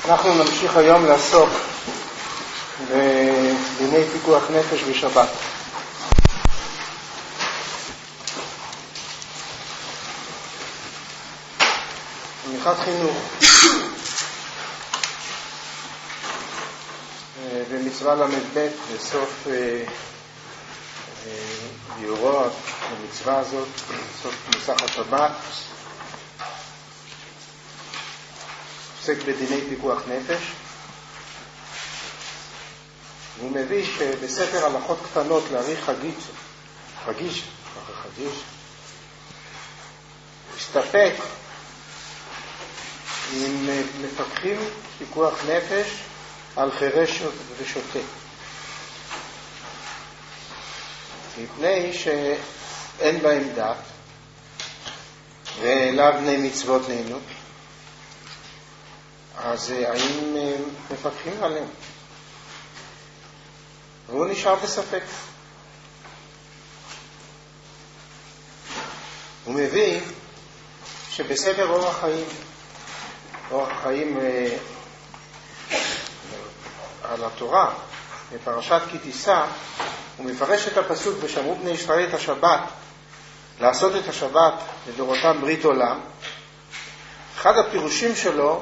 אנחנו נמשיך היום לעסוק בדיני פיקוח נפש בשבת. מנחת חינוך במצווה למ"ב בסוף ביורו במצווה הזאת, בסוף מוסח השבת, עוסק בדיני פיקוח נפש. הוא מביא שבספר הלכות קטנות להאריך חגיש הסתפק אם מפקחים פיקוח נפש על חירש ושוטה, מפני שאין בהם דת ולאו בני מצוות נהנו, אז האם מפקחים עליהם? והוא נשאר בספק. הוא מביא שבספר אורח חיים על התורה, בפרשת כי תישא, הוא מפרש את הפסוק ושמרו בני ישראל את השבת, לעשות את השבת לדורותם ברית עולם. אחד הפירושים שלו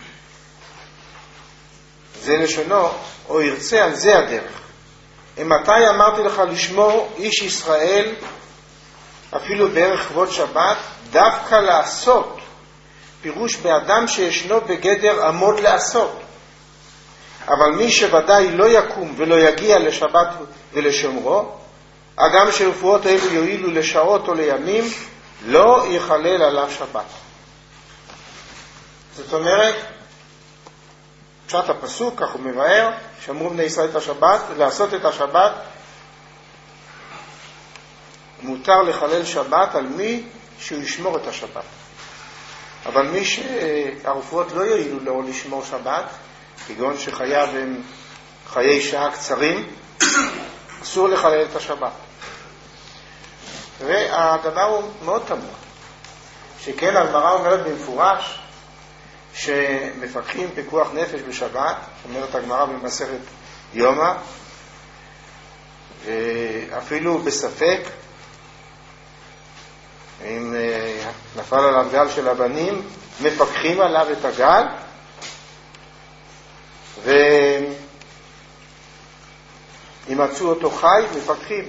זה לשונו, או ירצה על זה הדרך. מתי אמרתי לך לשמור איש ישראל אפילו בערך כבוד שבת, דווקא לעשות, פירוש באדם שישנו בגדר עמוד לעשות. אבל מי שוודאי לא יקום ולא יגיע לשבת ולשומרו, אדם שרפואות אלו יועילו לשעות או לימים, לא יחלל עליו שבת. זאת אומרת, פשט הפסוק, כך הוא מבאר, שמרו בני ישראל את השבת, לעשות את השבת, מותר לחלל שבת על מי שהוא ישמור את השבת. אבל מי שהרפואות לא יועילו לו לשמור שבת, כגון שחייו הם חיי שעה קצרים, אסור לחלל את השבת. והדבר הוא מאוד תמוה, שכן הגמרא אומרת במפורש שמפקחים פיקוח נפש בשבת, אומרת הגמרא במסכת יומא, אפילו בספק אם נפל עליו גל של הבנים, מפקחים עליו את הגל, ואם מצאו אותו חי, מפקחים.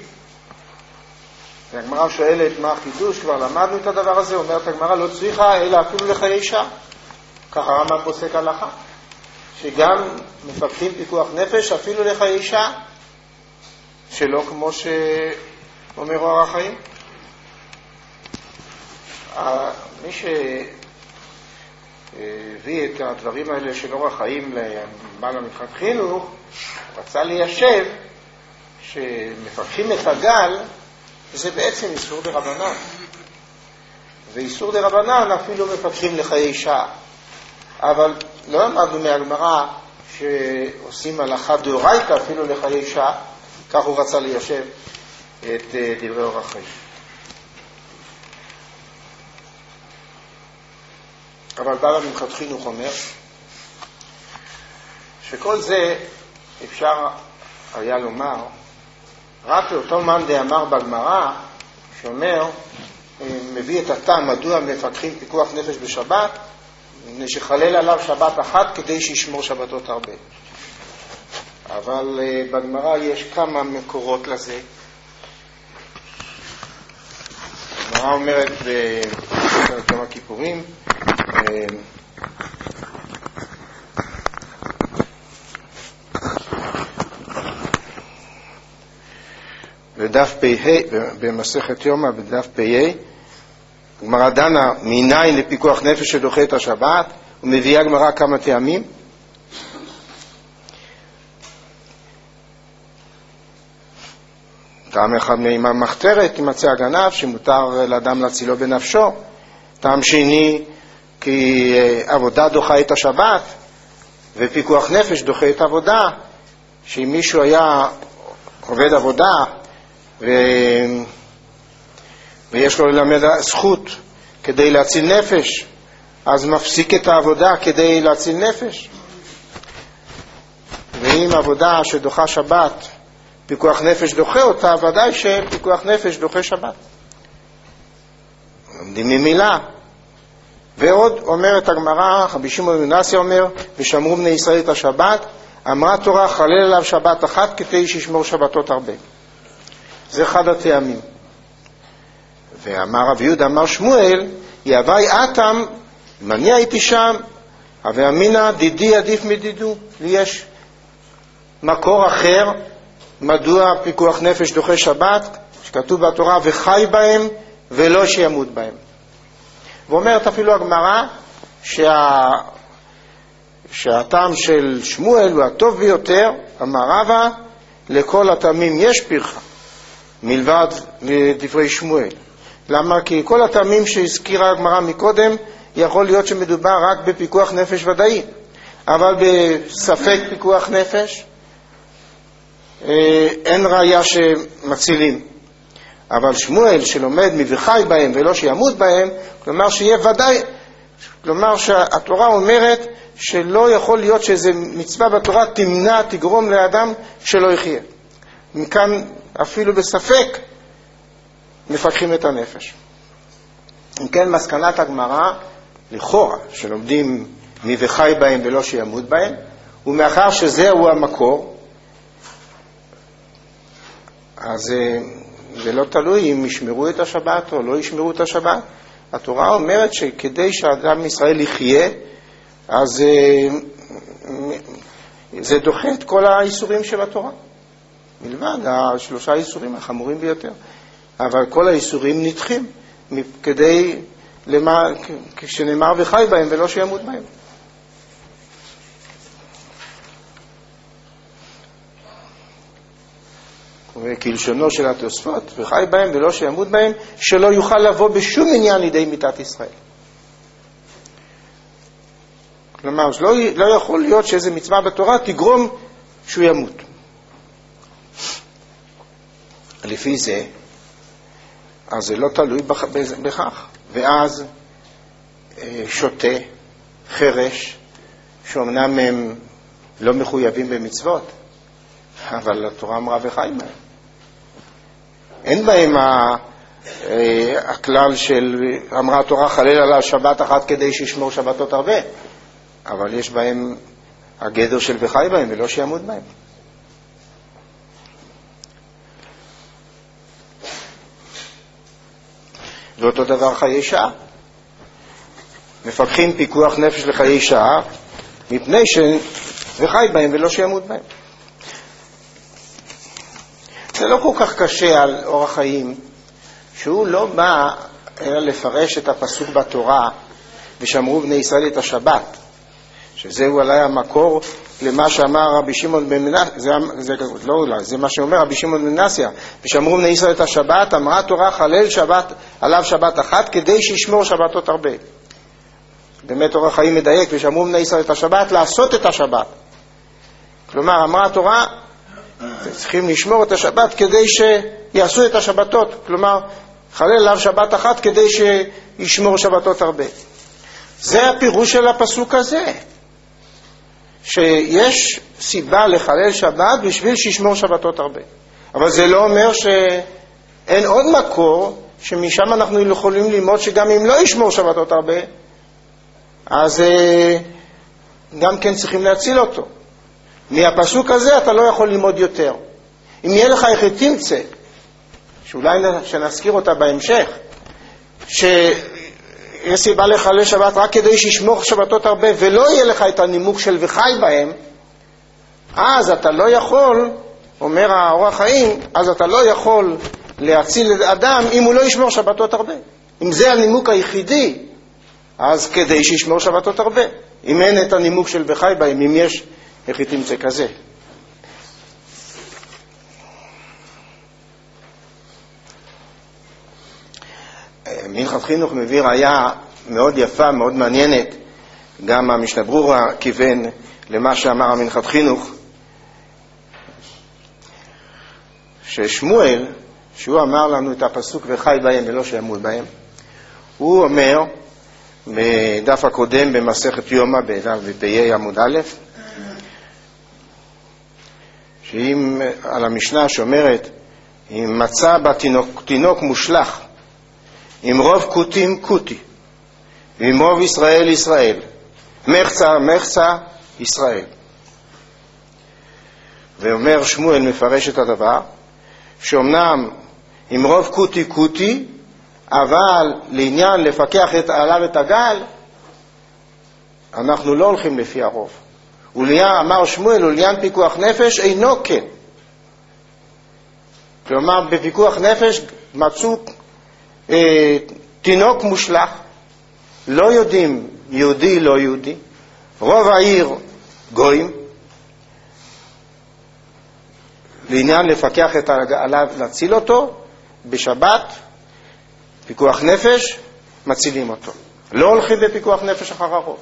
הגמרא שואלת מה החידוש, כבר למדנו את הדבר הזה, אומרת הגמרא לא צריכה אלא אפילו לחיי שעה. ככה הרמב"ם פוסק הלכה, שגם מפקחים פיקוח נפש אפילו לחיי שעה, שלא כמו שאומר אורח חיים. מי שהביא את הדברים האלה של אורח חיים לבעל המנחת חינוך, רצה ליישב שמפקחים את הגל, זה בעצם איסור דרבנן, ואיסור דרבנן אפילו מפקחים לחיי שעה. אבל לא למדנו מהגמרא שעושים הלכה דאורייתא אפילו לחיי שעה, כך הוא רצה ליישב את דברי אורח חיים. אבל בעל המנחת חינוך אומר שכל זה אפשר היה לומר רק לאותו מאן דאמר בגמרא, שאומר, מביא את הטעם מדוע מפקחים פיקוח נפש בשבת, שחלל עליו שבת אחת כדי שישמור שבתות הרבה. אבל בגמרא יש כמה מקורות לזה. הגמרא אומרת בכמה כיפורים, בדף פ"ה, במסכת יומא בדף פ"ה, הגמרא דנה מניין לפיקוח נפש שדוחה את השבת, ומביאה הגמרא כמה טעמים. טעם אחד מהמחתרת, תמצא הגנב, שמותר לאדם להצילו בנפשו. טעם שני, כי עבודה דוחה את השבת, ופיקוח נפש דוחה את עבודה, שאם מישהו היה עובד עבודה, ויש לו ללמד זכות כדי להציל נפש, אז מפסיק את העבודה כדי להציל נפש. ואם עבודה שדוחה שבת, פיקוח נפש דוחה אותה, ודאי שפיקוח נפש דוחה שבת. לומדים ממילה. ועוד אומרת הגמרא, רבי שמעון בן מנסיה אומר, ושמרו בני ישראל את השבת, אמרה תורה חלל עליו שבת אחת כדי שישמור שבתות הרבה. זה אחד הטעמים. ואמר רבי יהודה, אמר שמואל, יהווי אתם, אם אני הייתי שם, הווה אמינא דידי עדיף מדידו. לי יש מקור אחר, מדוע פיקוח נפש דוחה שבת, שכתוב בתורה וחי בהם ולא שימות בהם. ואומרת אפילו הגמרא שהטעם של שמואל הוא הטוב ביותר, אמר רבא, לכל הטעמים יש פרחה, מלבד לדברי שמואל. למה? כי כל הטעמים שהזכירה הגמרא מקודם, יכול להיות שמדובר רק בפיקוח נפש ודאי, אבל בספק פיקוח נפש אין ראיה שמצילים. אבל שמואל שלומד מבחי בהם ולא שימות בהם, כלומר שיהיה ודאי, כלומר שהתורה אומרת שלא יכול להיות שאיזה מצווה בתורה תמנע, תגרום לאדם שלא יחיה. מכאן אפילו בספק מפקחים את הנפש. אם כן, מסקנת הגמרא לכאורה שלומדים מבחי בהם ולא שימות בהם, ומאחר שזהו המקור, אז זה לא תלוי אם ישמרו את השבת או לא ישמרו את השבת. התורה אומרת שכדי שהאדם ישראל יחיה, אז זה דוחה את כל האיסורים של התורה, מלבד השלושה איסורים החמורים ביותר. אבל כל האיסורים נדחים כדי שנאמר וחי בהם ולא שימות בהם. וכלשונו של התוספות, וחי בהם ולא שימות בהם, שלא יוכל לבוא בשום עניין לידי מיתת ישראל. כלומר, לא יכול להיות שאיזו מצווה בתורה תגרום שהוא ימות. לפי זה, אז זה לא תלוי בכך. ואז שוטה, חרש, שאומנם הם לא מחויבים במצוות, אבל התורה אמרה וחי בהם. אין בהם הכלל של אמרה התורה חלל עליו שבת אחת כדי שישמור שבתות הרבה, אבל יש בהם הגדר של וחי בהם ולא שימות בהם. ואותו דבר חיי שעה. מפקחים פיקוח נפש לחיי שעה מפני וחי בהם ולא שימות בהם. זה לא כל כך קשה על אורח חיים, שהוא לא בא אלא לפרש את הפסוק בתורה ושמרו בני ישראל את השבת, שזהו אולי המקור למה שאמר רבי שמעון בן מנסיה, זה מה שאומר רבי שמעון בן מנסיה, ושמרו בני ישראל את השבת, אמרה תורה חלל שבת עליו שבת אחת כדי שישמור שבתות הרבה. באמת אורח חיים מדייק, ושמרו בני ישראל את השבת לעשות את השבת. כלומר אמרה התורה צריכים לשמור את השבת כדי שיעשו את השבתות, כלומר חלל עליו שבת אחת כדי שישמור שבתות הרבה. זה הפירוש של הפסוק הזה, שיש סיבה לחלל שבת בשביל שישמור שבתות הרבה. אבל זה לא אומר שאין עוד מקור שמשם אנחנו יכולים ללמוד שגם אם לא ישמור שבתות הרבה, אז גם כן צריכים להציל אותו. מהפסוק הזה אתה לא יכול ללמוד יותר. אם יהיה לך איך תמצא, שאולי שנזכיר אותה בהמשך, שיש סיבה לחלל שבת רק כדי שישמור שבתות הרבה ולא יהיה לך את הנימוק של וחי בהם, אז אתה לא יכול, אומר האורח חיים, אז אתה לא יכול להציל אדם אם הוא לא ישמור שבתות הרבה. אם זה הנימוק היחידי, אז כדי שישמור שבתות הרבה. אם אין את הנימוק של וחי בהם, אם יש, איך היא תמצא כזה? מנחת חינוך מביא ראיה מאוד יפה, מאוד מעניינת. גם המשנה ברורה כיוון למה שאמר מנחת חינוך, ששמואל, שהוא אמר לנו את הפסוק וחי בהם ולא שימות בהם, הוא אומר בדף הקודם במסכת יומא בפ"א עמוד א', שאם על המשנה שאומרת, אם מצא בתינוק מושלך, אם רוב כותים כותי, ואם רוב ישראל ישראל, מחצה ישראל. ואומר שמואל, מפרש את הדבר, שאומנם אם רוב כותי, אבל לעניין לפקח עליו את הגל, אנחנו לא הולכים לפי הרוב. אמר שמואל, ולעניין פיקוח נפש אינו כן. כלומר, בפיקוח נפש מצאו תינוק מושלך, לא יודעים יהודי לא יהודי, רוב העיר גויים, לעניין לפקח עליו, להציל אותו, בשבת, פיקוח נפש, מצילים אותו. לא הולכים בפיקוח נפש אחר הרוב.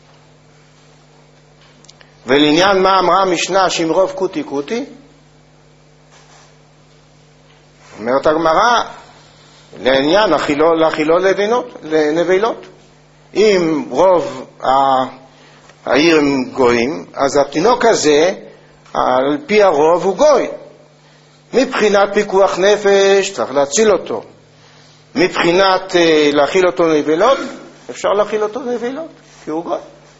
ולעניין מה אמרה המשנה שאם רוב כותי, אומרת הגמרא, לעניין להחילו לנבלות. אם רוב העיר הם גויים, אז התינוק הזה, על פי הרוב הוא גוי. מבחינת פיקוח נפש צריך להציל אותו. מבחינת להכיל אותו נבלות, אפשר להכיל אותו נבלות, כי הוא גוי.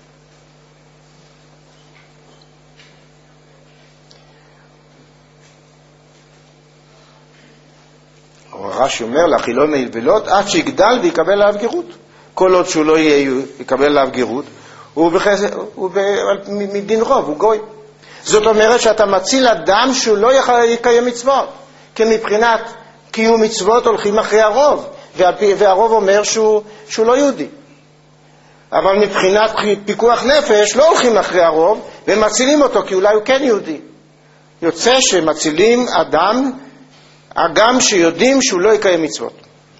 רש"י אומר להכילו נבלות עד שיגדל ויקבל עליו גרות. כל עוד שהוא לא יקבל עליו גרות, הוא מדין רוב, הוא גוי. זאת אומרת שאתה מציל אדם שהוא לא יקיים מצוות, כי מבחינת קיום מצוות הולכים אחרי הרוב, והרוב אומר שהוא לא יהודי. אבל מבחינת פיקוח נפש לא הולכים אחרי הרוב ומצילים אותו, כי אולי הוא כן יהודי. יוצא שמצילים אדם גם שיודעים שהוא לא יקיים מצוות.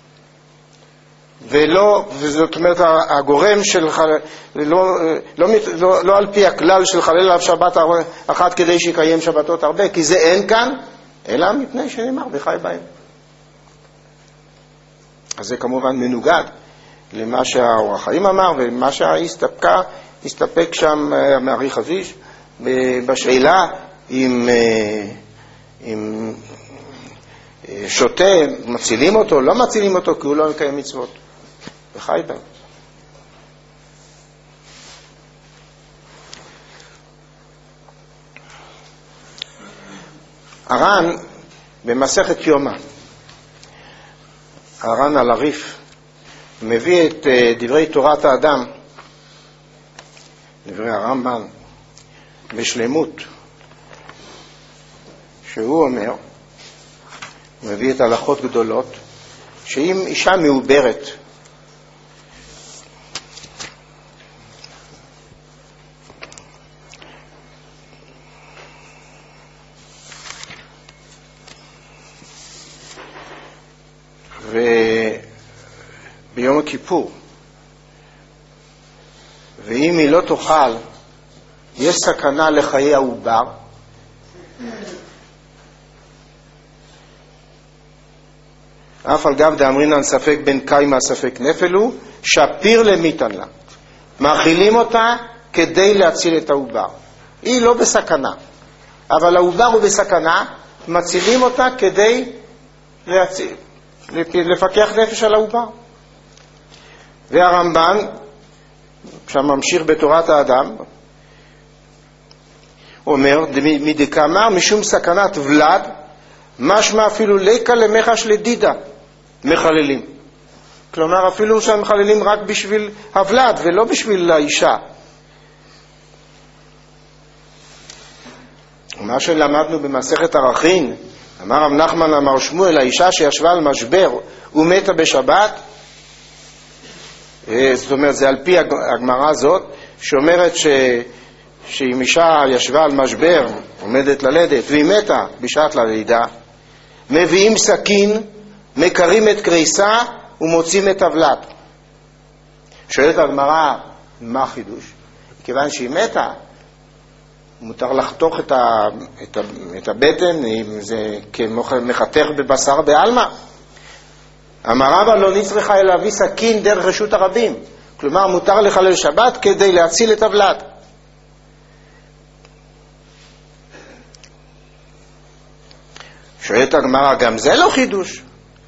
וזאת אומרת הגורם של לא על פי הכלל של חלל עליו שבת אחת כדי שיקיים שבתות הרבה, כי זה אין כאן, אלא מפני שנאמר וחי בהם. אז זה כמובן מנוגד למה שהאור החיים אמר, ומה שהסתפק שם מעריך חזיש בשאלה אם שוטה מצילים אותו, לא מצילים אותו, כי הוא לא מקיים מצוות. וחי בהם. הר"ן במסכת יומא, הר"ן על הריף, מביא את דברי תורת האדם, דברי הרמב"ן, בשלמות, שהוא אומר, מביא את הלכות גדולות, שאם אישה מעוברת, וביום הכיפור, ואם היא לא תאכל, יש סכנה לחיי העובר, אף על גב דאמרינן ספק בין קיימה ספק נפלו, שפיר למיתן לה. מאכילים אותה כדי להציל את העובר. היא לא בסכנה, אבל העובר הוא בסכנה, מצילים אותה כדי לפקח נפש על העובר. והרמב"ן, כשממשיך בתורת האדם, אומר, מדקאמר משום סכנת ולד, משמע אפילו ליקה למחש לדידה מחללים. כלומר אפילו שהם מחללים רק בשביל הוולד ולא בשביל האישה. מה שלמדנו במסכת ערכין, אמר רב נחמן אמר שמואל, האישה שישבה על משבר ומתה בשבת, זאת אומרת זה על פי הגמרא הזאת שאומרת שאם אישה ישבה על משבר עומדת ללדת והיא מתה בשעת הלידה, מביאים סכין, מקרים את קריסה ומוצאים את הוולד. שואלת הגמרא, מה החידוש? כיוון שהיא מתה, מותר לחתוך את הבטן, אם זה כמחתך בבשר בעלמא. אמרה אבל לא נצטרך להביא סכין דרך רשות הרבים. כלומר, מותר לחלל שבת כדי להציל את הוולד. שואלת הגמרא, גם זה לא חידוש.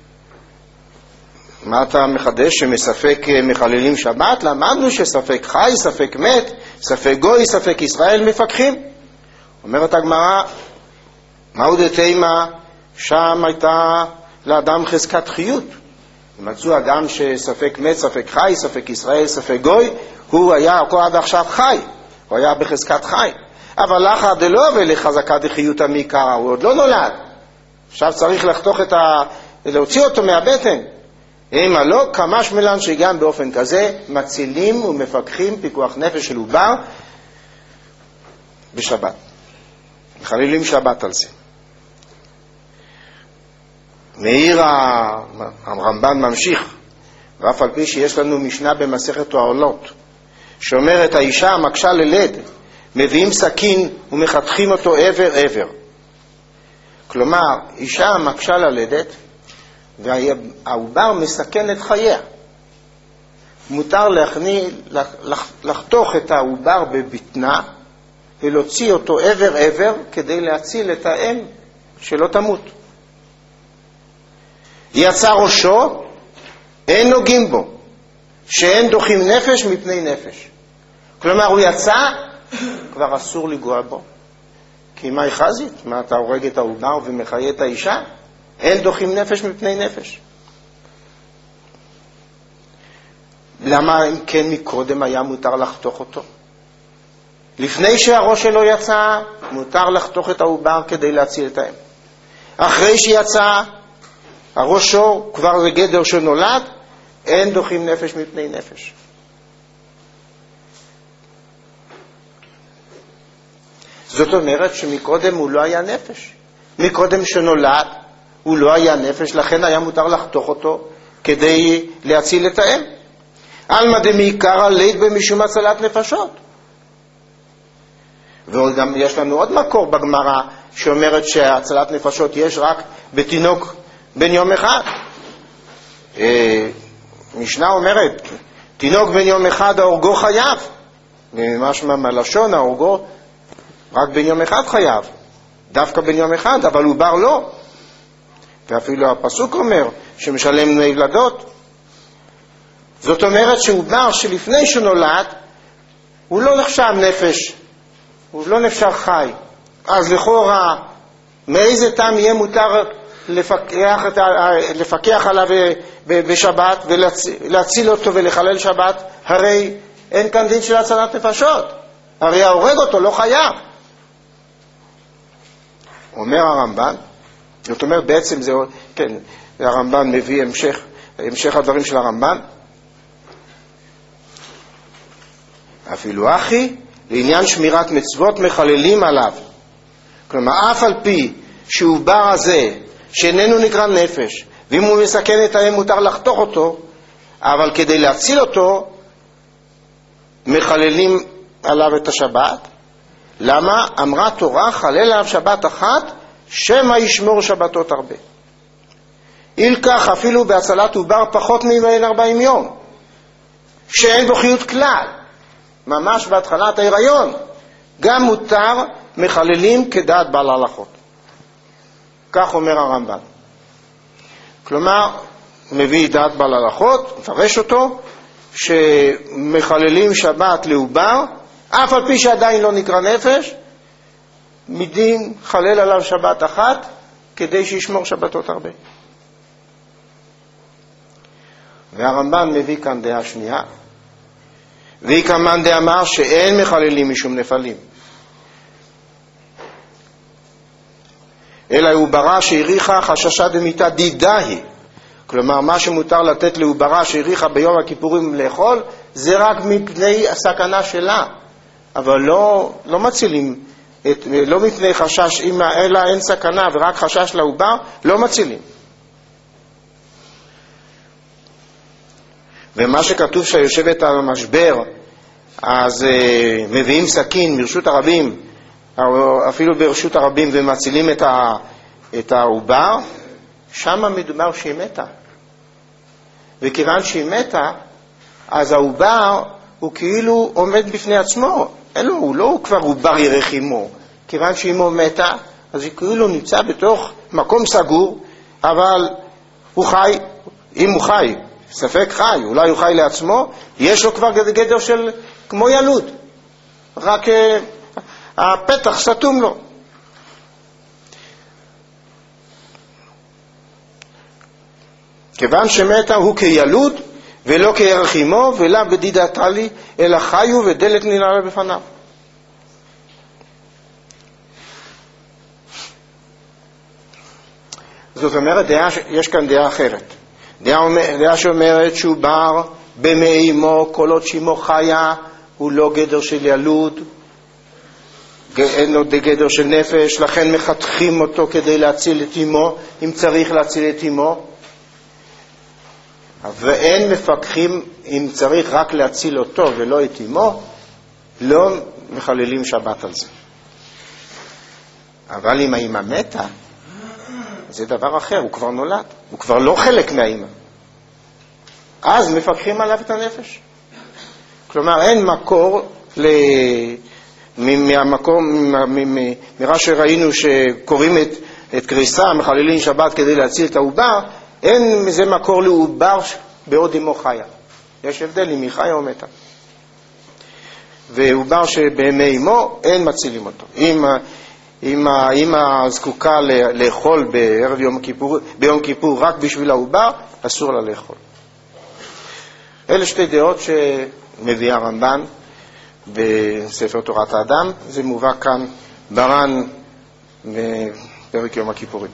מה אתה מחדש שמספק מחללים שבת? למדנו שספק חי, ספק מת, ספק גוי, ספק ישראל מפקחים. אומרת הגמרא, מהו דתימה? שם הייתה לאדם חזקת חיות. מצאו אדם שספק מת, ספק חי, ספק ישראל, ספק גוי, הוא היה עד עכשיו חי, הוא היה בחזקת חי. אבל לאחר דלא ולחזקת חיות המעיקרא, הוא עוד לא נולד. עכשיו צריך להוציא אותו מהבטן. אם לא, כמש מלן שגם באופן כזה מצילים ומפקחים פיקוח נפש של עובר בשבת. מחללים שבת על זה. מאיר הרמב"ן ממשיך, ואף על פי שיש לנו משנה במסכת העולות, שאומרת האישה המקשה ללד, מביאים סכין ומחתכים אותו עבר. כלומר, אישה המקשה ללדת, והעובר מסכן את חייה. מותר לחתוך את העובר בבטנה, ולהוציא אותו עבר כדי להציל את האם שלא תמות. יצא ראשו, אין נוגעים בו, שאין דוחים נפש מפני נפש. כלומר, הוא יצא, כבר אסור לגוע בו. כי מה היא חזית? מה, אתה הורג את העובר ומחיה את האישה? אין דוחים נפש מפני נפש. למה אם כן מקודם היה מותר לחתוך אותו? לפני שהראש שלו יצא, מותר לחתוך את העובר כדי להציל את האם. אחרי שיצא, הראש שלו כבר זה גדר שנולד, אין דוחים נפש מפני נפש. זאת אומרת שמקודם הוא לא היה נפש. מקודם שנולד הוא לא היה נפש, לכן היה מותר לחתוך אותו כדי להציל את האם. אלמא דמעיקרא ליד במשום הצלת נפשות. וגם יש לנו עוד מקור בגמרא שאומרת שהצלת נפשות יש רק בתינוק בן יום אחד. משנה אומרת, תינוק בן יום אחד ההורגו חייב. משמע מהלשון ההורגו רק בן יום אחד חייב. דווקא בן יום אחד, אבל עובר לא. ואפילו הפסוק אומר שמשלם ילדות. זאת אומרת שעובר שלפני שנולד הוא לא נחשב נפש, הוא לא נחשב חי. אז לכאורה מאיזה טעם יהיה מותר לפקח עליו בשבת ולהציל אותו ולחלל שבת? הרי אין כאן דין של הצלת נפשות, הרי ההורג אותו לא חייב. אומר הרמב"ן, זאת אומרת בעצם זה, כן, הרמב"ן מביא המשך הדברים של הרמב"ן. אפילו אחי, לעניין שמירת מצוות מחללים עליו. כלומר, אף על פי שעובר הזה, שאיננו נקרא נפש, ואם הוא מסכן את האם מותר לחתוך אותו, אבל כדי להציל אותו, מחללים עליו את השבת. למה? אמרה תורה, חלל עליו שבת אחת, שמא ישמור שבתות הרבה. אילקח אפילו בהצלת עובר פחות מ-40 יום, שאין בו חיות כלל. ממש בהתחלת ההיריון, גם מותר מחללים כדעת בעל ההלכות. כך אומר הרמב"ן. כלומר, מביא דעת בעל ההלכות, מפרש אותו, שמחללים שבת לעובר, אף על פי שעדיין לא נקרא נפש, מדין חלל עליו שבת אחת, כדי שישמור שבתות הרבה. והרמב"ן מביא כאן דעה שנייה, והיא כמן דאמר שאין מחללים משום נפלים, אלא עוברה שהריחה חששה דמיתה דידה היא. כלומר, מה שמותר לתת לעוברה שהריחה ביום הכיפורים לאכול, זה רק מפני הסכנה שלה, אבל לא מצילים, לא מפני חשש, אלא אין סכנה ורק חשש לעובר, לא מצילים. ומה שכתוב שיושבת על המשבר, אז מביאים סכין מרשות הרבים, או אפילו ברשות הרבים, ומצילים את העובר, שם מדובר שהיא מתה. וכיוון שהיא מתה, אז העובר הוא כאילו עומד בפני עצמו. הוא לא כבר עובר ירך אמו. כיוון שאמו מתה, אז הוא כאילו נמצא בתוך מקום סגור, אבל הוא חי, אם הוא חי, ספק חי, אולי הוא חי לעצמו, יש לו כבר גדר של כמו ילוד, רק הפתח סתום לו. כיוון שמתה הוא כילוד ולא כערך עמו, ולא בדידתה לי, אלא חיו ודלת ננעלה בפניו. זאת אומרת, יש כאן דעה אחרת. דעה שאומרת שהוא בר במי אמו, כל עוד שאמו חיה, הוא לא גדר של ילוד, אין לו גדר של נפש, לכן מחתכים אותו כדי להציל את אמו, אם צריך להציל את אמו. ואין מפקחים, אם צריך רק להציל אותו ולא את אמו, לא מחללים שבת על זה. אבל אם האמא מתה, זה דבר אחר, הוא כבר נולד, הוא כבר לא חלק מהאמא. אז מפקחים עליו את הנפש. כלומר, אין מקור מראה שראינו שקוראים את קריסה, מחללים שבת כדי להציל את העובר, אין מזה מקור לעובר בעוד אמו חיה. יש הבדל אם היא חיה או מתה. ועובר שבאמי אמו אין מצילים אותו. אם האמא זקוקה לאכול בערב ביום כיפור רק בשביל העובר, אסור לה לאכול. אלה שתי דעות שמביא הרמב"ן בספר תורת האדם, זה מובא כאן בר"ן בפרק יום הכיפורים.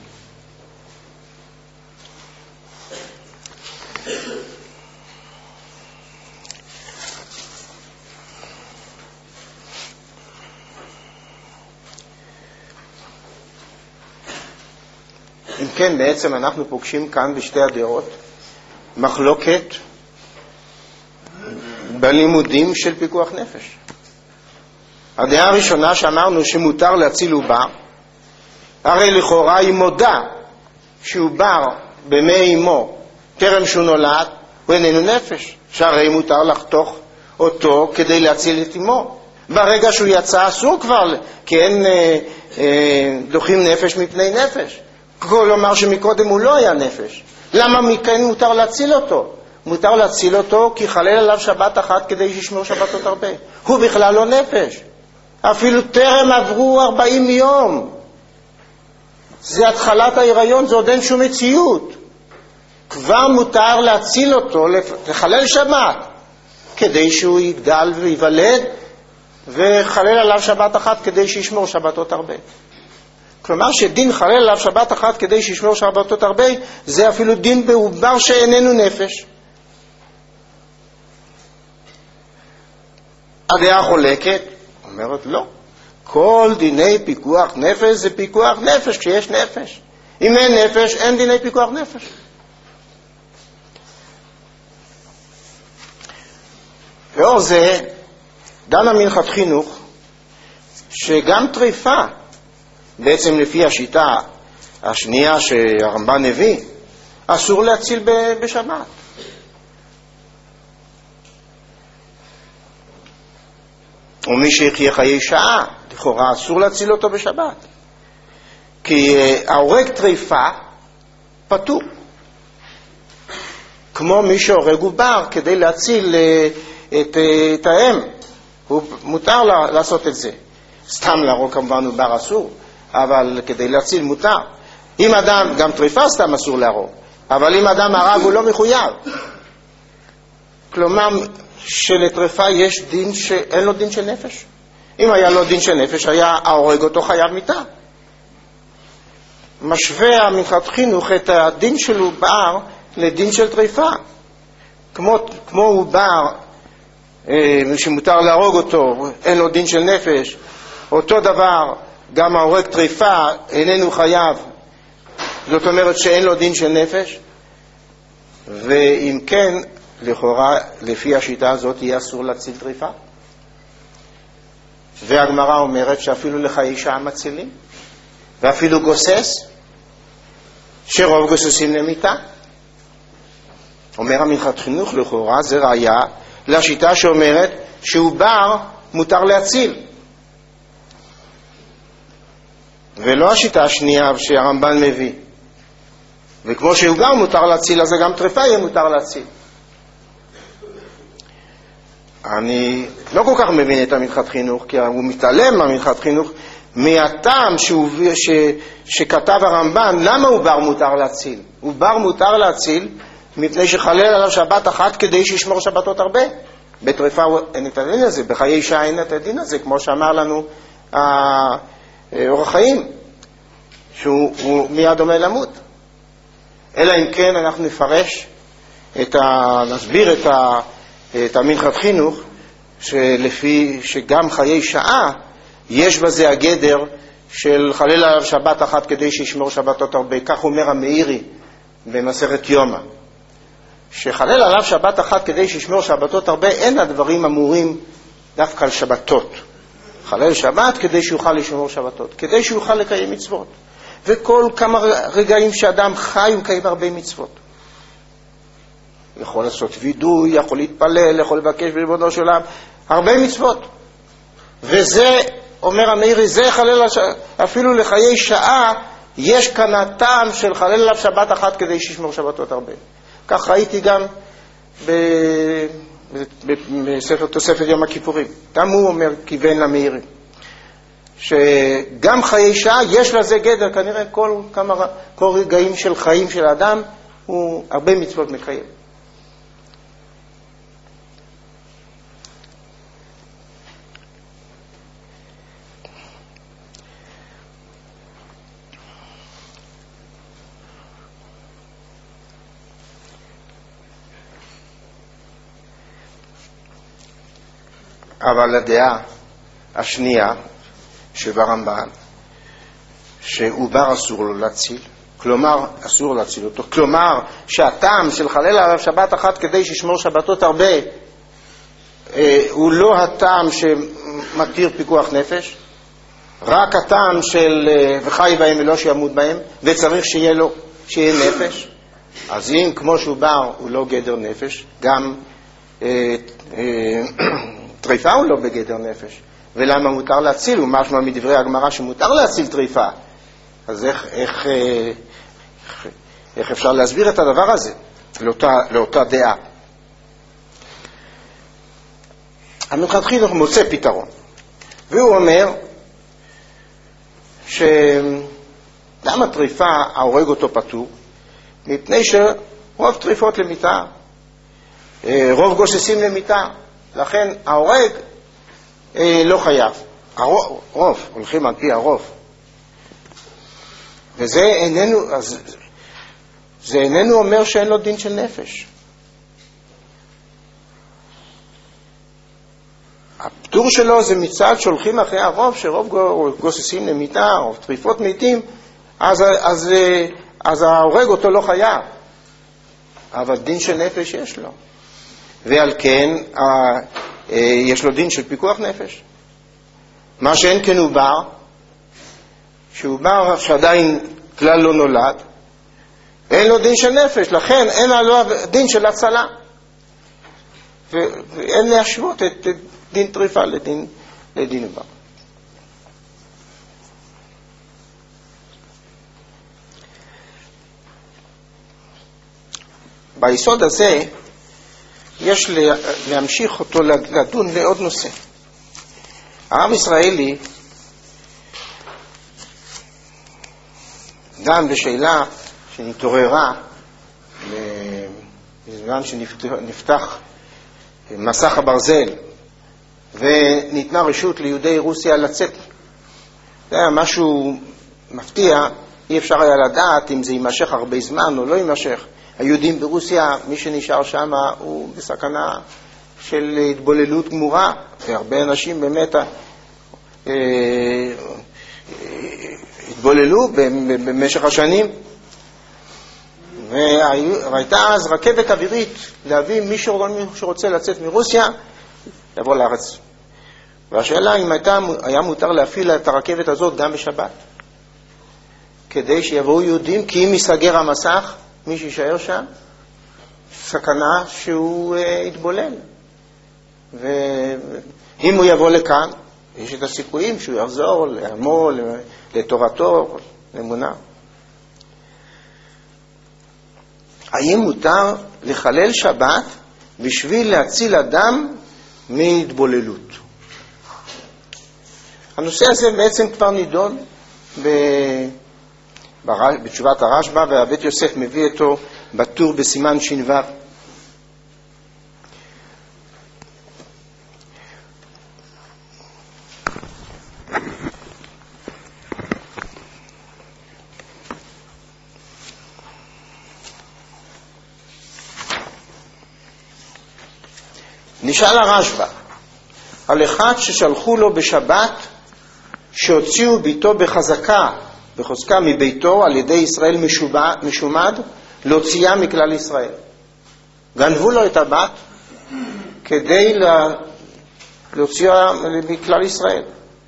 אם כן, בעצם אנחנו פוגשים כאן בשתי הדעות מחלוקת בלימודים של פיקוח נפש. הדעה הראשונה שאמרנו שמותר להציל עובר, הרי לכאורה היא מודה שעובר במי אמו טרם שהוא נולד הוא איננו נפש, שהרי מותר לחתוך אותו כדי להציל את אמו. ברגע שהוא יצא אסור כבר, כי אין דוחים נפש מפני נפש. כלומר שמקודם הוא לא היה נפש. למה מכאן מותר להציל אותו? מותר להציל אותו כי חלל עליו שבת אחת כדי שישמור שבתות הרבה. הוא בכלל לא נפש. אפילו טרם עברו 40 יום. זה התחלת ההיריון, זה עוד אין שום מציאות. כבר מותר להציל אותו, לחלל שבת, כדי שהוא יגדל ויוולד, וחלל עליו שבת אחת כדי שישמור שבתות הרבה. כלומר שדין חלל עליו שבת אחת כדי שישמור שבתות הרבה, זה אפילו דין בעובר שאיננו נפש. הדעה חולקת, אומרת לא. כל דיני פיקוח נפש זה פיקוח נפש כשיש נפש. אם אין נפש, אין דיני פיקוח נפש. לאור זה, דנה מנחת חינוך, שגם טריפה, בעצם לפי השיטה השנייה שהרמב"ן הביא, אסור להציל בשבת. ומי שיחיה חיי שעה, לכאורה אסור להציל אותו בשבת. כי ההורג טריפה פטור. כמו מי שהורג עובר כדי להציל את האם. הוא מותר לעשות את זה. סתם להרוג כמובן עובר אסור, אבל כדי להציל מותר. אם אדם, גם טריפה סתם אסור להרוג, אבל אם אדם הרג הוא לא מחויב. כלומר, שלטריפה יש דין שאין לו דין של נפש. אם היה לו דין של נפש, היה ההורג אותו חייב מיתה. משווה המנחת חינוך את הדין של עובר לדין של טריפה. כמו עובר שמותר להרוג אותו, אין לו דין של נפש, אותו דבר גם ההורג טריפה איננו חייב, זאת אומרת שאין לו דין של נפש. ואם כן, לכאורה לפי השיטה הזאת יהיה אסור להציל טריפה. והגמרא אומרת שאפילו לחיי שעה מצילים, ואפילו גוסס, שרוב גוססים למיתה. אומר המנחת חינוך, לכאורה זה ראיה לשיטה שאומרת שעובר מותר להציל. ולא השיטה השנייה שהרמב"ן מביא. וכמו שהוא גם מותר להציל, אז גם טרפה יהיה מותר להציל. אני לא כל כך מבין את המנחת חינוך, כי הוא מתעלם מהמנחת חינוך, מהטעם שכתב הרמב"ן. למה הוא בר מותר להציל? הוא בר מותר להציל מפני שחלל עליו שבת אחת כדי שישמור שבתות הרבה. בטרפה אין את הדין הזה, בחיי אישה אין את הדין הזה, כמו שאמר לנו אורח חיים, שהוא מיד עומד למות. אלא אם כן אנחנו נפרש, נסביר את המנחת חינוך, שלפי שגם חיי שעה יש בזה הגדר של חלל עליו שבת אחת כדי שישמור שבתות הרבה. כך אומר המאירי במסכת יומא, שחלל עליו שבת אחת כדי שישמור שבתות הרבה, אין הדברים אמורים דווקא על שבתות. חלל שבת כדי שיוכל לשמור שבתות, כדי שיוכל לקיים מצוות. וכל כמה רגעים שאדם חי הוא מקיים הרבה מצוות. יכול לעשות וידוי, יכול להתפלל, יכול לבקש בריבונו של עולם, הרבה מצוות. וזה, אומר המאירי, זה חלל אפילו לחיי שעה, יש כאן הטעם של חלל עליו שבת אחת כדי שישמור שבתות הרבה. כך ראיתי גם בספר תוספת יום הכיפורים. גם הוא אומר, כיוון למאירי, שגם חיי שעה יש לזה גדר. כנראה כל רגעים של חיים של האדם הוא הרבה מצוות מקיים. אבל הדעה השנייה שברמב"ן, שעובר אסור לו להציל, כלומר אסור להציל אותו, כלומר שהטעם של חלל עליו שבת אחת כדי שישמור שבתות הרבה הוא לא הטעם שמתיר פיקוח נפש, רק הטעם של וחי בהם ולא שימות בהם, וצריך שיהיה נפש. אז אם כמו שהוא בר הוא לא גדר נפש, גם טריפה הוא לא בגדר נפש. ולמה מותר להציל? הוא משמע מדברי הגמרא שמותר להציל טריפה. אז איך אפשר להסביר את הדבר הזה לאותה דעה? המנחת חינוך מוצא פתרון, והוא אומר שלמה טריפה ההורג אותו פטור? מפני שרוב טריפות למיתה, רוב גוססים למיתה, לכן ההורג לא חייב. הרוב, הולכים על פי הרוב. וזה איננו אומר שאין לו דין של נפש. הפטור שלו זה מצד שהולכים אחרי הרוב, שרוב גוססים למיתה, או טריפות מתים, אז ההורג אותו לא חייב. אבל דין של נפש יש לו. ועל כן יש לו דין של פיקוח נפש. מה שאין כן הוא בר, שהוא בר שעדיין כלל לא נולד, אין לו דין של נפש, לכן אין לו דין של הצלה. ואין להשוות את דין טריפה לדין בר. ביסוד הזה יש להמשיך אותו לדון לעוד נושא. העם ישראלי דן בשאלה שנתעוררה בזמן שנפתח מסך הברזל וניתנה רשות ליהודי רוסיה לצאת. זה היה משהו מפתיע, אי אפשר היה לדעת אם זה יימשך הרבה זמן או לא יימשך. היהודים ברוסיה, מי שנשאר שם הוא בסכנה של התבוללות גמורה, והרבה אנשים באמת התבוללו במשך השנים. והייתה אז רכבת אווירית להביא מי שרוצה לצאת מרוסיה לבוא לארץ. והשאלה אם היה מותר להפעיל את הרכבת הזאת גם בשבת, כדי שיבואו יהודים, כי אם ייסגר המסך מי שישאר שם סכנה שהוא יתבולל, ואם הוא יבוא לכאן יש את הסיכויים שהוא יחזור לעמו, לתורתו, לאמונה. האם מותר לחלל שבת בשביל להציל אדם מהתבוללות? הנושא הזה בעצם כבר נידון בתשובת הרשב"א, והבית יוסף מביא אותו בטור בסימן ש"ו. נשאל הרשב"א על אחד ששלחו לו בשבת שהוציאו ביתו בחוזקה מביתו על ידי ישראל משומד להוציאה מכלל ישראל. גנבו לו את הבת כדי להוציאה מכלל ישראל.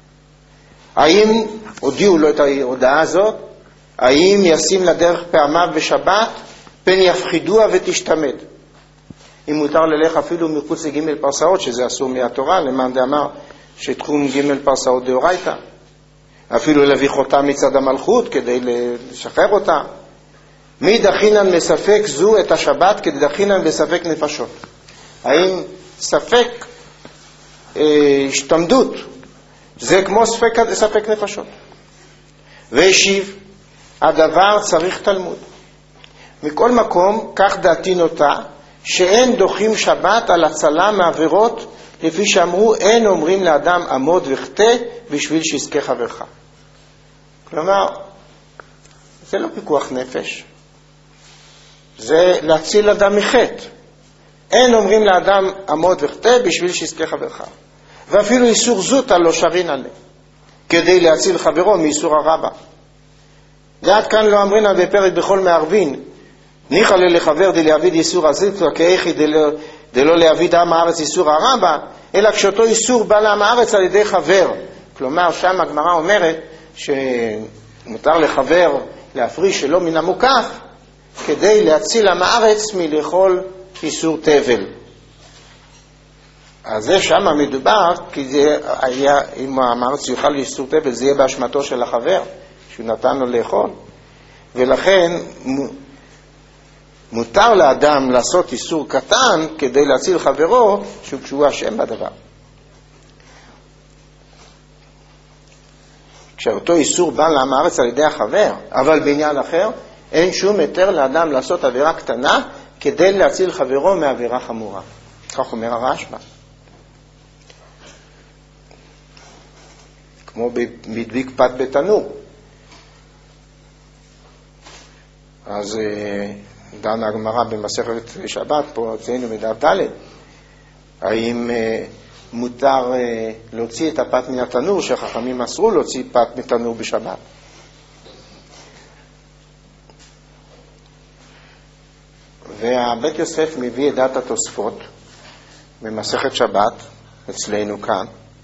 האם הודיעו לו את ההודעה הזאת? האם ישים לדרך פעמיו בשבת פן יפחידוה ותשתמד? אם מותר ללך אפילו מחוץ לג' פרסאות, שזה אסור מהתורה, למען דאמר שתחום ג' פרסאות דאורייתא. אפילו להביא חותה מצד המלכות כדי לשחרר אותה. מי דחינן מספק זו את השבת כדי דחינן בספק נפשות? האם ספק השתמדות זה כמו ספק נפשות? והשיב, הדבר צריך תלמוד. מכל מקום, כך דעתי נוטה, שאין דוחים שבת על הצלה מעבירות, לפי שאמרו, אין אומרים לאדם עמוד וחטא בשביל שיזכה חברך. כלומר, זה לא פיקוח נפש, זה להציל אדם מחטא. אין אומרים לאדם עמוד וחטא בשביל שיזכה חברך. ואפילו איסור זוטה לא שרין עליה, כדי להציל חברו מאיסור הרבה. ועד כאן לא אמרינה בפרק בכל מערבין, ניחא לחבר דלהביד איסור הזיתו כאיכי דלא להביד עם הארץ איסור הרבה, אלא כשאותו איסור בא לעם הארץ על ידי חבר. כלומר, שם הגמרא אומרת שמותר לחבר להפריש שלא מן המוקף, כדי להציל עם הארץ מלאכול איסור תבל. אז זה שם מדובר, כי זה היה, אם עם הארץ יוכל איסור תבל, זה יהיה באשמתו של החבר, שהוא נתן לו לאכול. ולכן מותר לאדם לעשות איסור קטן כדי להציל חברו שהוא אשם בדבר. כשאותו איסור בא לעם הארץ על ידי החבר, אבל בעניין אחר, אין שום היתר לאדם לעשות עבירה קטנה כדי להציל חברו מעבירה חמורה. כך אומר הרשב"א. כמו בדביק פת בתנור. אז דנה הגמרא במסכת שבת, פה אצלנו בדף ד', האם מותר להוציא את הפת מן התנור, שחכמים אסרו להוציא פת מתנור בשבת. והבית יוסף מביא את דעת התוספות במסכת שבת, אצלנו כאן,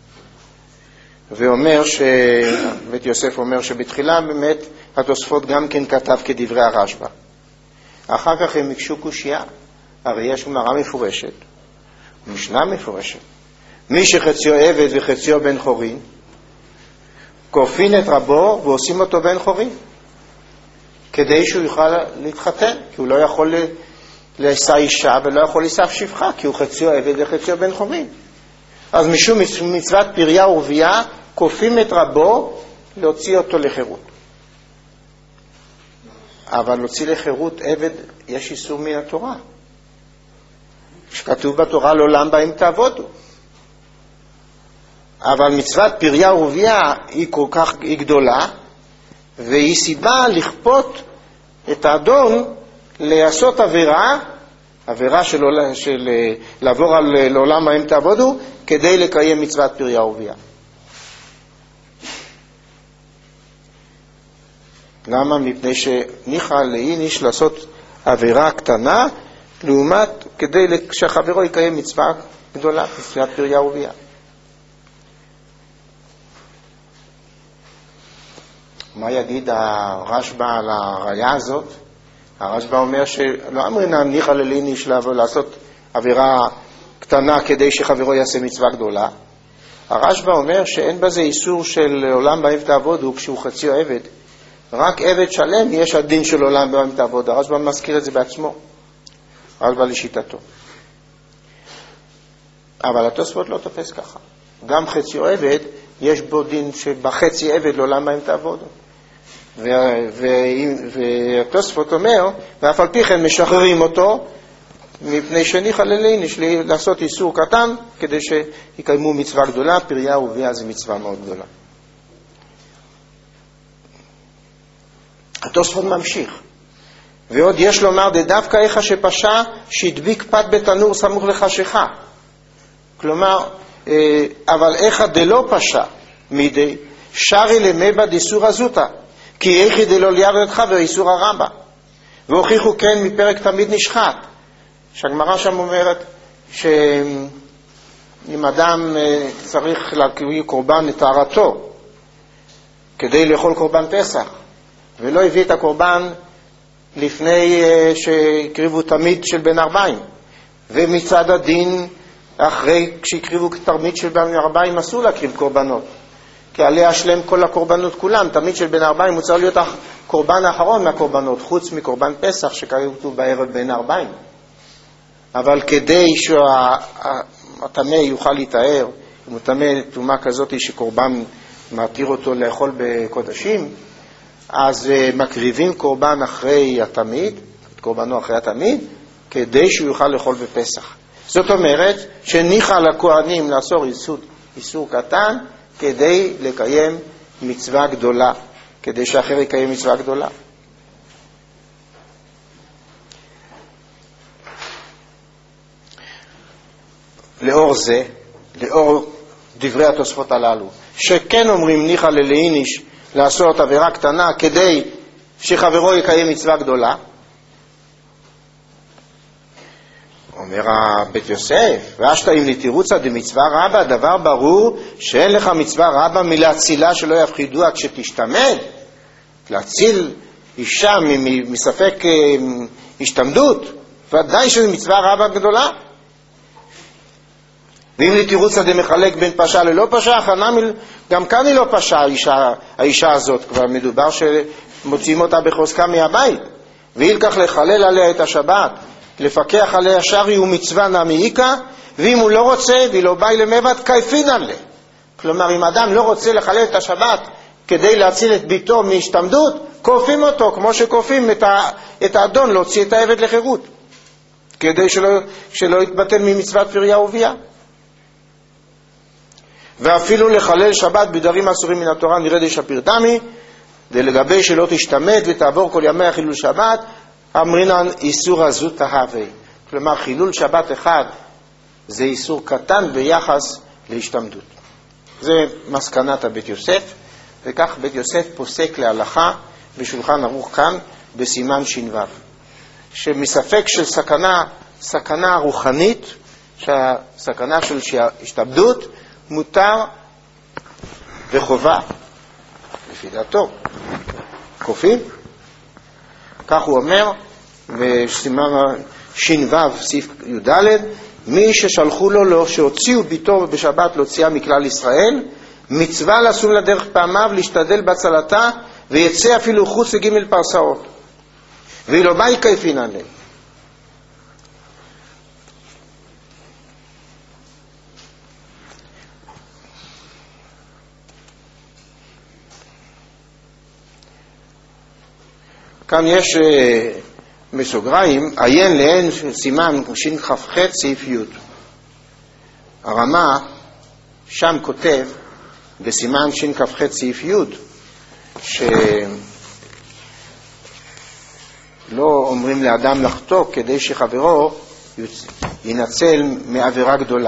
ואומר בית יוסף אומר שבתחילה באמת התוספות גם כן כתב כדברי הרשב"א. אחר כך הם יקשו קושיה, הרי יש גמרא מפורשת, משנה מפורשת. מי שחציו עבד וחציו בן חורין, כופין את רבו ועושים אותו בן חורין, כדי שהוא יוכל להתחתן, כי הוא לא יכול לשא אישה ולא יכול לשא שפחה, כי הוא חציו עבד וחציו בן חורין. אז משום מצוות פריה ורבייה, כופים את רבו להוציא אותו לחירות. אבל להוציא לחירות עבד יש איסור מן התורה. שכתוב בתורה לעולם בהם תעבודו. אבל מצוות פריה ורבייה היא כל כך גדולה, והיא סיבה לכפות את האדון לעשות עבירה של לעבור לעולם בהם תעבודו, כדי לקיים מצוות פריה ורבייה. למה? מפני שניחא לאיניש לעשות עבירה קטנה, לעומת כדי שהחברו יקיים מצווה גדולה, מצוות פריה ורבייה. מה יגיד הרשב"א על הראיה הזאת? הרשב"א אומר שלא אמרינה ניחא לאיניש לעשות עבירה קטנה כדי שחברו יעשה מצווה גדולה, הרשב"א אומר שאין בזה איסור של עולם בהם תעבודו כשהוא חצי עבד. רק עבד שלם יש הדין של עולם בהם תעבוד. הרשב"א מזכיר את זה בעצמו. הרשב"א לשיטתו. אבל התוספות לא תופס ככה. גם חצי עבד יש בו דין שבחצי עבד לעולם בהם תעבודו. והתוספות אומר, ואף על פי כן משחררים אותו, מפני שניחא ללין, יש לי לעשות איסור קטן, כדי שיקיימו מצווה גדולה. פריה ורבייה זה מצווה מאוד גדולה. התוספות ממשיך. ועוד יש לומר, דווקא איכה שפשע, שהדביק פת בתנור סמוך לחשיכה. כלומר, אבל איכה דלא פשע, מידי, שרי למבא דיסור הזוטה, כי איכי דלא ליארד חבר איסור הרבה. והוכיחו כן מפרק תמיד נשחט. שהגמרא שם אומרת שאם אדם צריך להקריב קורבן לטהרתו כדי לאכול קורבן פסח, ולא הביא את הקורבן לפני שהקריבו תמיד של בן 40, ומצד הדין אחרי שהקריבו תמיד של בן 40 אסור להקריב קורבנות, כי עליה שלם כל הקורבנות כולם. תמיד של בן 40 הוא צריך להיות הקורבן האחרון מהקורבנות, חוץ מקורבן פסח שקריבו בערב בן 40. אבל כדי שהטמא יוכל להתאר, אם הוא טמא טומאה כזאת שקורבן מתיר אותו לאכול בקודשים, אז מקריבים קורבן אחרי התמיד, קורבנו אחרי התמיד, כדי שהוא יוכל לאכול בפסח. זאת אומרת שניחא לכהנים לעשות איסור קטן כדי לקיים מצווה גדולה, כדי שאחר יקיים מצווה גדולה. לאור זה, לאור דברי התוספות הללו, שכן אומרים ניחא ללאיניש לעשות עבירה קטנה כדי שחברו יקיים מצווה גדולה, אומר בית יוסף, ואשתא אם לתירוצא דמצווה רבה, דבר ברור שאין לך מצווה רבה מלהצילה שלא יפחידו עד שתשתמד. להציל אישה מספק השתמדות, ודאי שזה מצווה רבה גדולה. ואם לתירוצא דמחלק בין פשע ללא פשע, גם כאן היא לא פשע האישה הזאת, כבר מדובר שמוציאים אותה בחוזקה מהבית, וילקח לחלל עליה את השבת, לפקח עליה שרי ומצווה נמיקה, ואם הוא לא רוצה והיא לא באי למבט, קייפין עליה. כלומר, אם אדם לא רוצה לחלל את השבת כדי להציל את ביתו מהשתמדות, כופים אותו, כמו שכופים את האדון להוציא את העבד לחירות, כדי שלא יתבטל ממצוות פריה ורבייה. ואפילו לחלל שבת בדברים אסורים מן התורה נראה דשפיר דמי, ולגבי שלא תשתמד ותעבור כל ימי החילול שבת, אמרינן איסור הזות ההווה. כלומר, חילול שבת אחד זה איסור קטן ביחס להשתמדות. זה מסקנת הבית יוסף, וכך בית יוסף פוסק להלכה בשולחן ערוך כאן בסימן ש"ו, שמספק של סכנה רוחנית, שהסכנה של השתמדות מותר וחובה לפי דעתו כופים. כך הוא אומר בסימן ש"ו סעיף י"ד, מי ששלחו לו שהוציאו ביתו בשבת להוציאה מכלל ישראל, מצווה לסום לדרך פעמיו להשתדל בהצלתה, ויצא אפילו חוץ לג' פרסאות, ואילו באי קייפין עליה. כאן יש בסוגריים, עיין לעין סימן שכ"ח סעיף י'. הרמה שם כותב בסימן שכ"ח סעיף י' שלא אומרים לאדם לחטוא כדי שחברו ינצל מעבירה גדולה.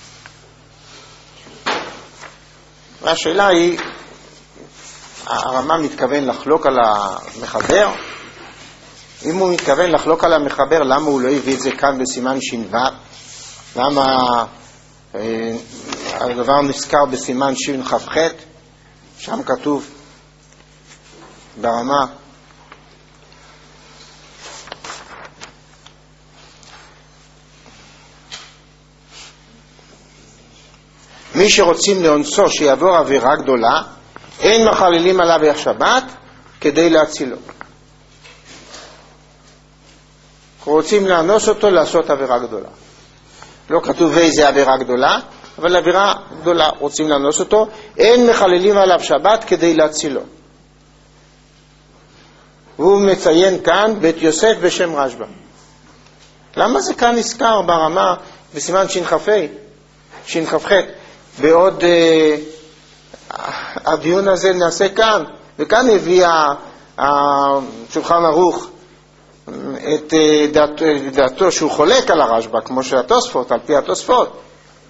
והשאלה היא, הרמה מתכוון לחלוק על המחבר? אם הוא מתכוון לחלוק על המחבר, למה הוא לא הביא את זה כאן בסימן ש"ו? למה הדבר נזכר בסימן שכ"ח? שם כתוב ברמה מי שרוצים לאונסו שיעבור עבירה גדולה, אין מחללים עליו שבת כדי להצילו. רוצים לאנוס אותו לעשות עבירה גדולה. לא כתוב איזה עבירה גדולה, אבל עבירה גדולה רוצים לאנוס אותו, אין מחללים עליו שבת כדי להצילו. והוא מציין כאן בית יוסף בשם רשב"א. למה זה כאן נזכר ברמה בסימן שכ"ח? בעוד הדיון הזה נעשה כאן, וכאן הביא שולחן ערוך את דעתו שהוא חולק על הרשב"א, כמו שהתוספות, על פי התוספות.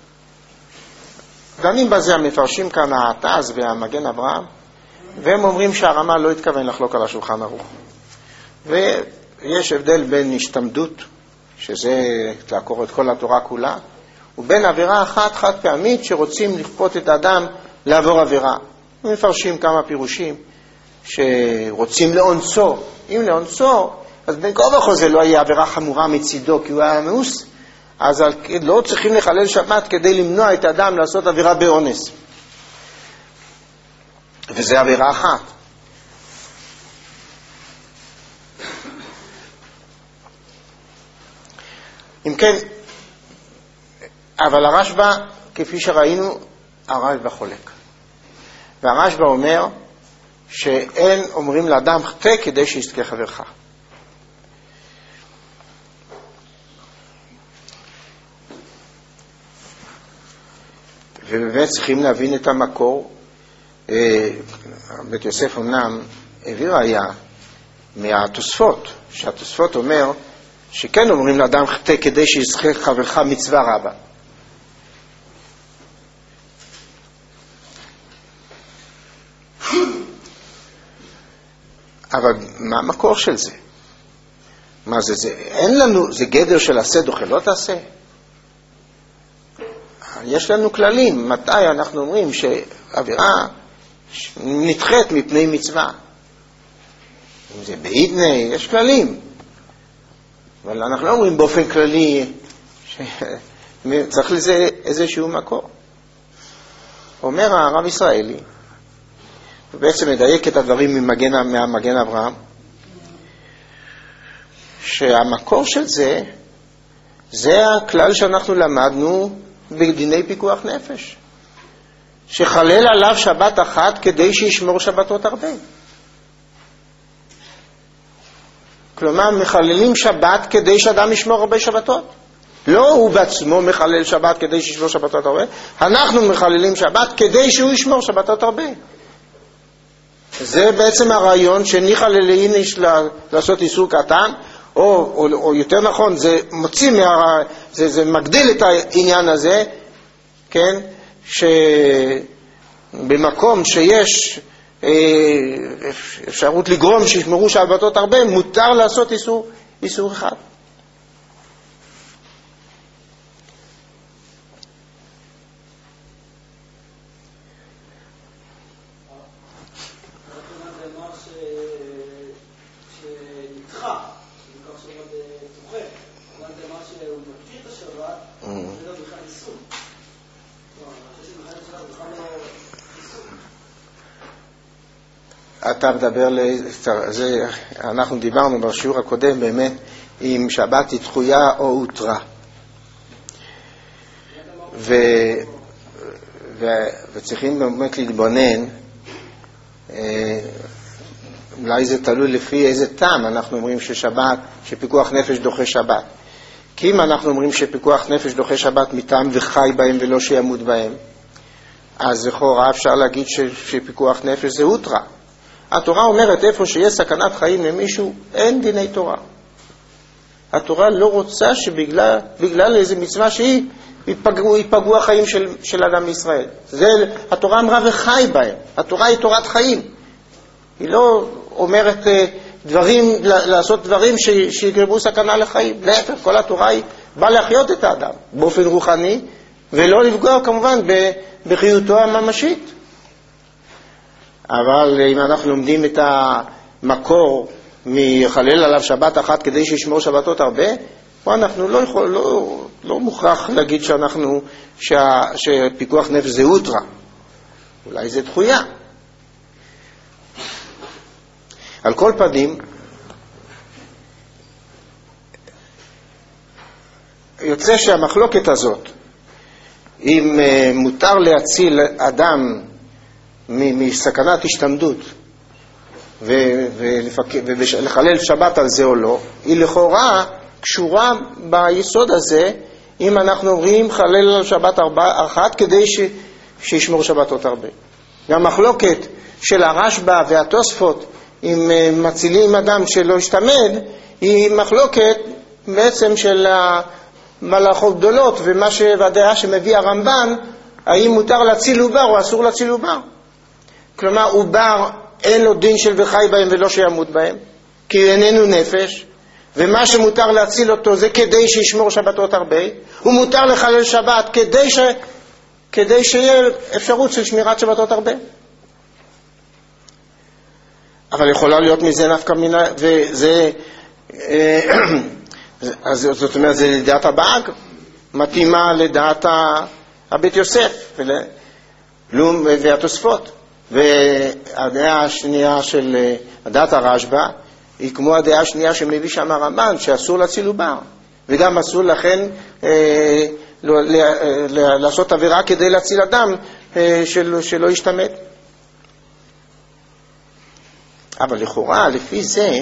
דנים בזה המפרשים כאן, העתז והמגן אברהם, והם אומרים שהרמה לא התכוון לחלוק על השולחן ערוך. ויש הבדל בין השתמדות, שזה לעקור את כל התורה כולה, ובין עבירה אחת חד פעמית שרוצים לכפות את האדם לעבור עבירה. מפרשים כמה פירושים שרוצים לאונסו. אם לאונסו, אז בין כה וכה זה לא היה עבירה חמורה מצידו, כי הוא היה מאוס, אז לא צריכים לחלל שבת כדי למנוע את האדם לעשות עבירה באונס. וזה עבירה אחת. אם כן, אבל הרשב"א, כפי שראינו, הרשב"א חולק. והרשב"א אומר שאין אומרים לאדם חטא כדי שיזכה חברך. ובאמת צריכים להבין את המקור. בית יוסף אמנם הביא ראיה מהתוספות, שהתוספות אומר שכן אומרים לאדם חטא כדי שיזכה חברך מצווה רבה. אבל מה המקור של זה? מה זה? אין לנו, זה גדר של עשה דוחה לא תעשה. יש לנו כללים, מתי אנחנו אומרים שעבירה נדחית מפני מצווה. אם זה בעידנה, יש כללים. אבל אנחנו לא אומרים באופן כללי שצריך לזה איזשהו מקור. אומר הרב ישראלי, ובעצם מדייק את הדברים מהמגן אברהם, שהמקור של זה הכלל שאנחנו למדנו בדיני פיקוח נפש, שחלל עליו שבת אחת כדי שישמור שבתות הרבה. כלומר, מחללים שבת כדי שאדם ישמור הרבה שבתות. לא הוא בעצמו מחלל שבת כדי שישמור שבתות הרבה, אנחנו מחללים שבת כדי שהוא ישמור שבתות הרבה. זה בעצם הרעיון שניחא ללאיניש לעשות איסור קטן, או יותר נכון, זה מוציא זה מגדיל את העניין הזה, כן? שבמקום שיש אפשרות לגרום שישמרו שבתות הרבה, מותר לעשות איסור אחד. אתה מדבר זה, אנחנו דיברנו בשיעור הקודם באמת אם שבת היא דחויה או הותרה, וצריכים באמת להתבונן, אולי זה תלוי לפי איזה טעם אנחנו אומרים שפיקוח נפש דוחה שבת. כי אם אנחנו אומרים שפיקוח נפש דוחה שבת מטעם וחי בהם ולא שימות בהם, אז לכאורה אפשר להגיד שפיקוח נפש זה הותרה. התורה אומרת איפה שיש סכנת חיים למישהו, אין דיני תורה. התורה לא רוצה שבגלל איזה מצווה שהיא ייפגעו החיים של אדם מישראל. זה התורה אמרה וחי בהם. התורה היא תורת חיים. היא לא אומרת לעשות דברים שיגרמו סכנה לחיים. להפך, כל התורה היא באה להחיות את האדם באופן רוחני, ולא לפגוע כמובן בחיותו הממשית. אבל אם אנחנו לומדים את המקור מחלל עליו שבת אחת כדי שישמור שבתות הרבה, פה אנחנו לא מוכרח להגיד שפיקוח נפש זה אוטרה. אולי זה דחויה. על כל פנים, יוצא שהמחלוקת הזאת, אם מותר להציל אדם מסכנת השתמדות ולחלל שבת על זה או לא, היא לכאורה קשורה ביסוד הזה, אם אנחנו אומרים חלל על שבת אחת כדי שישמור שבתות הרבה. והמחלוקת של הרשב"א והתוספות, אם מצילים אדם שלא השתמד, היא מחלוקת בעצם של המלאכות גדולות, והדעה שמביא הרמב"ן, האם מותר להציל עובר או אסור להציל עובר. כלומר, עובר אין לו דין של וחי בהם ולא שימות בהם, כי איננו נפש, ומה שמותר להציל אותו זה כדי שישמור שבתות הרבה, ומותר לחלל שבת כדי שיהיה אפשרות של שמירת שבתות הרבה. אבל יכולה להיות מזה נפקא מינה, וזה, אז זאת אומרת, זה לדעת הבאג, מתאימה לדעת הבית יוסף והתוספות. והדעה השנייה של הדעת הרשב"א היא כמו הדעה השנייה שמביא שם הרמב"ן, שאסור להציל עובר, וגם אסור לכן לעשות עבירה כדי להציל אדם שלא ישתמט. אבל לכאורה, לפי זה,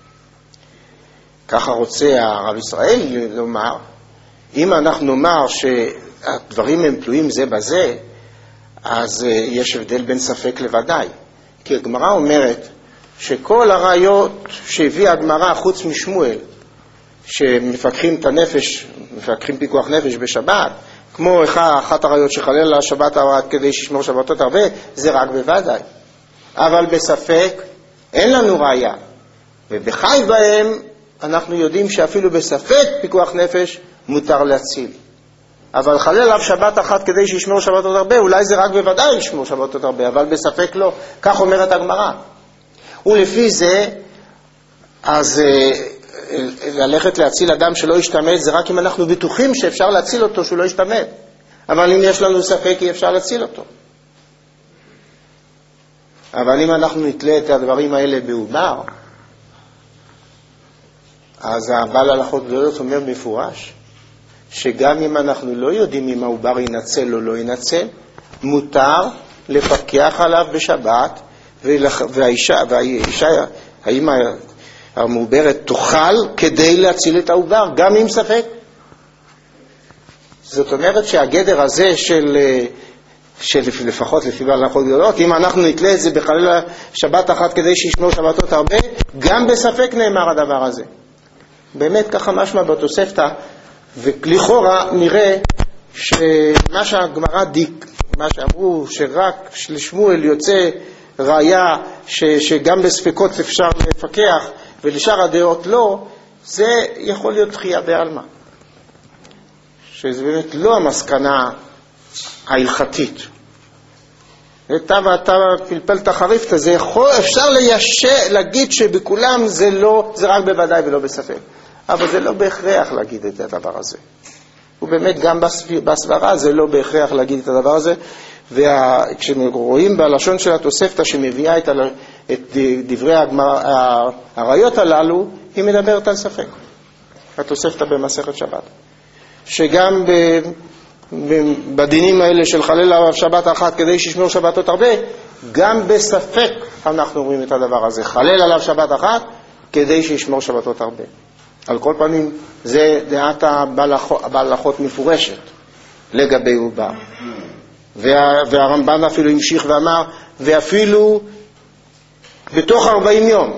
ככה רוצה הרב ישראל לומר, אם אנחנו נאמר שהדברים הם תלויים זה בזה, אז יש הבדל בין ספק לוודאי. כי הגמרא אומרת שכל הראיות שהביאה הגמרא חוץ משמואל, שמפקחים את הנפש, מפקחים פיקוח נפש בשבת, כמו אחת הראיות שחלל על השבת כדי שישמור שבתות הרבה, זה רק בוודאי. אבל בספק אין לנו ראיה. ובחי בהם אנחנו יודעים שאפילו בספק פיקוח נפש מותר להציל. אבל חלל עליו שבת אחת כדי שישמור שבתות הרבה, אולי זה רק בוודאי ישמור שבתות הרבה, אבל בספק לא. כך אומרת הגמרא. ולפי זה, אז ללכת להציל אדם שלא ישתמט, זה רק אם אנחנו בטוחים שאפשר להציל אותו שהוא לא ישתמט. אבל אם יש לנו ספק, אי אפשר להציל אותו. אבל אם אנחנו נתלה את הדברים האלה בעובר, אז הבעל הלכות גדולות אומר מפורש, שגם אם אנחנו לא יודעים אם העובר ינצל או לא ינצל, מותר לפקח עליו בשבת, והאישה, האמא המעוברת תאכל כדי להציל את העובר, גם עם ספק. זאת אומרת שהגדר הזה לפחות לפי בעל הלכות גדולות, אם אנחנו נתלה את זה בחלל שבת אחת כדי שישמור שבתות הרבה, גם בספק נאמר הדבר הזה. באמת ככה משמע בתוספתא, ולכאורה נראה שמה שהגמרא מה שאמרו שרק לשמואל יוצא ראיה שגם בספקות אפשר לפקח ולשאר הדעות לא, זה יכול להיות דחייה בעלמא, שזה באמת לא המסקנה ההלכתית. אתה פלפל את החריף הזה, אפשר להגיד שבכולם זה רק בוודאי ולא בספק, אבל זה לא בהכרח להגיד את הדבר הזה. ובאמת גם בסברה זה לא בהכרח להגיד את הדבר הזה. וכשרואים בלשון של התוספתא שמביאה את דברי הראיות הללו, היא מדברת על ספק. התוספתא במסכת שבת. שגם בדינים האלה של חלל עליו שבת אחת כדי שישמור שבתות הרבה, גם בספק אנחנו רואים את הדבר הזה. חלל עליו שבת אחת כדי שישמור שבתות הרבה. על כל פנים, זה דעת הבהלכות מפורשת לגבי עובר. והרמב"ן אפילו המשיך ואמר, ואפילו בתוך 40 יום.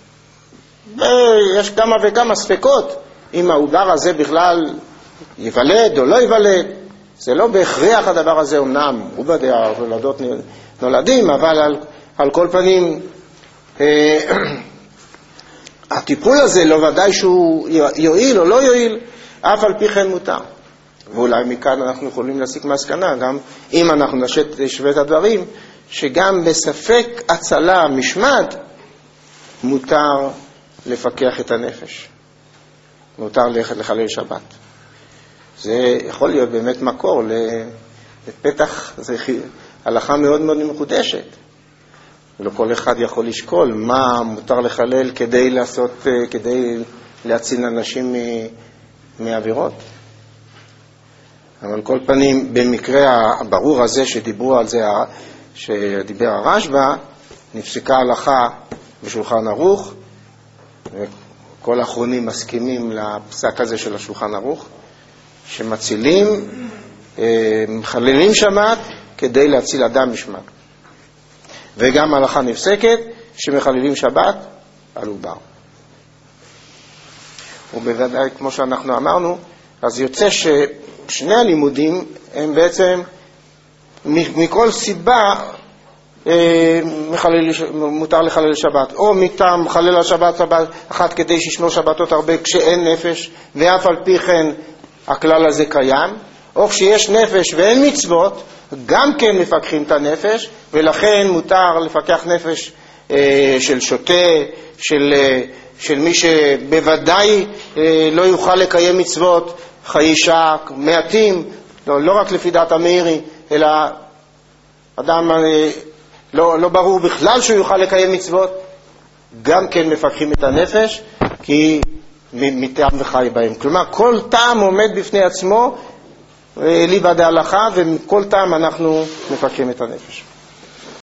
ויש כמה וכמה ספקות, אם העובר הזה בכלל יוולד או לא יוולד. זה לא בהכרח הדבר הזה, אמנם הוא בדעה, הולדות נולדים, אבל על כל פנים, הטיפול הזה לא ודאי שהוא יועיל או לא יועיל, אף על פי כן מותר. ואולי מכאן אנחנו יכולים להסיק מסקנה, גם אם אנחנו נשווה את הדברים, שגם בספק הצלה משמד, מותר לפקח את הנפש. מותר לחלל שבת. זה יכול להיות באמת מקור לפתח, זה הלכה מאוד מאוד מחודשת. ולא כל אחד יכול לשקול מה מותר לחלל כדי להציל אנשים מעבירות. אבל כל פנים, במקרה הברור הזה שדיברו על זה, שדיבר הרשב"א, נפסקה הלכה בשולחן ערוך, וכל האחרונים מסכימים לפסק הזה של השולחן ערוך, שמצילים, מחללים שבת כדי להציל אדם משמד. וגם הלכה נפסקת שמחללים שבת על עובר. ובוודאי, כמו שאנחנו אמרנו, אז יוצא ששני הלימודים הם בעצם מכל סיבה מותר לחלל שבת, או מטעם מחלל השבת אחת כדי שישמור שבתות הרבה כשאין נפש, ואף על פי כן הכלל הזה קיים, או כשיש נפש ואין מצוות, גם כן מפקחים את הנפש, ולכן מותר לפקח נפש של שוטה, של מי שבוודאי לא יוכל לקיים מצוות, חיישה, מעטים, לא רק לפי דעת המאירי, אלא אדם לא ברור בכלל שהוא יוכל לקיים מצוות, גם כן מפקחים את הנפש, כי מטעם וחי בהם. כלומר, כל טעם עומד בפני עצמו, ליבא דהלכה, ומכל טעם אנחנו מפקחים את הנפש.